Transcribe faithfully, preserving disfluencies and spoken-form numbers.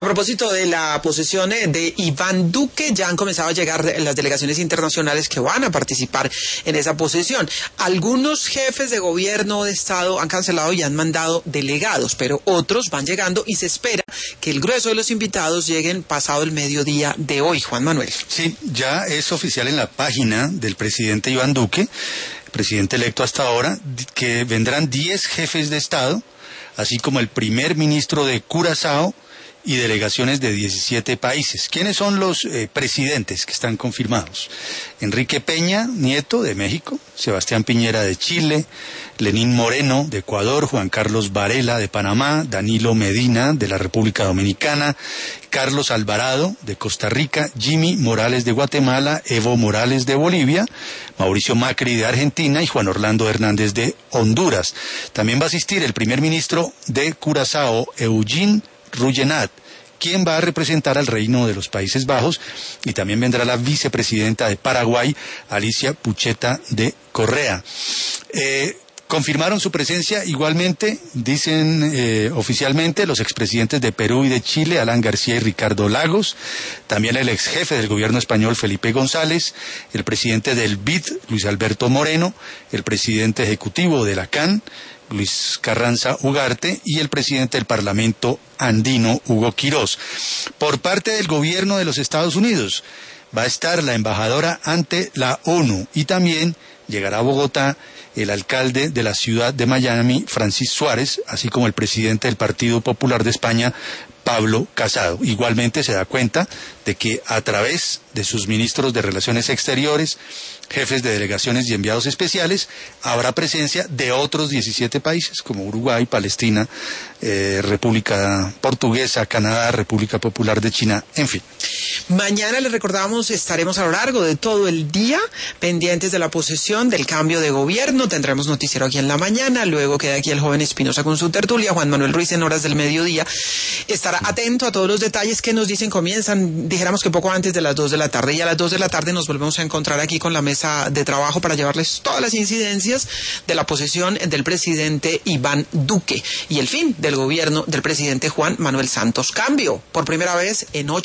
A propósito de la posesión de Iván Duque, ya han comenzado a llegar las delegaciones internacionales que van a participar en esa posesión. Algunos jefes de gobierno de Estado han cancelado y han mandado delegados, pero otros van llegando y se espera que el grueso de los invitados lleguen pasado el mediodía de hoy. Juan Manuel. Sí, ya es oficial en la página del presidente Iván Duque, presidente electo hasta ahora, que vendrán diez jefes de Estado, así como el primer ministro de Curazao, y delegaciones de diecisiete países. ¿Quiénes son los eh, presidentes que están confirmados? Enrique Peña Nieto, de México; Sebastián Piñera, de Chile; Lenín Moreno, de Ecuador; Juan Carlos Varela, de Panamá; Danilo Medina, de la República Dominicana; Carlos Alvarado, de Costa Rica; Jimmy Morales, de Guatemala; Evo Morales, de Bolivia; Mauricio Macri, de Argentina; y Juan Orlando Hernández, de Honduras. También va a asistir el primer ministro de Curazao, Eugene Ruyenat, quien va a representar al Reino de los Países Bajos, y también vendrá la vicepresidenta de Paraguay, Alicia Pucheta de Correa. Eh, confirmaron su presencia igualmente, dicen eh, oficialmente, los expresidentes de Perú y de Chile, Alan García y Ricardo Lagos; también el exjefe del gobierno español, Felipe González; el presidente del B I D, Luis Alberto Moreno; el presidente ejecutivo de la C A N, Luis Carranza Ugarte; y el presidente del Parlamento andino, Hugo Quirós. Por parte del gobierno de los Estados Unidos va a estar la embajadora ante la ONU, y también llegará a Bogotá el alcalde de la ciudad de Miami, Francis Suárez, así como el presidente del Partido Popular de España, Pablo Casado. Igualmente se da cuenta de que a través de sus ministros de Relaciones Exteriores, jefes de delegaciones y enviados especiales, habrá presencia de otros diecisiete países como Uruguay, Palestina, eh, República Portuguesa, Canadá, República Popular de China, en fin. Mañana, les recordamos, estaremos a lo largo de todo el día pendientes de la posesión, del cambio de gobierno. Tendremos noticiero aquí en la mañana, luego queda aquí el joven Espinosa con su tertulia, Juan Manuel Ruiz en horas del mediodía estará atento a todos los detalles que nos dicen. Comienzan, dijéramos que poco antes de las dos de la tarde, y a las dos de la tarde nos volvemos a encontrar aquí con la mesa de trabajo para llevarles todas las incidencias de la posesión del presidente Iván Duque y el fin del gobierno del presidente Juan Manuel Santos. Cambio por primera vez en ocho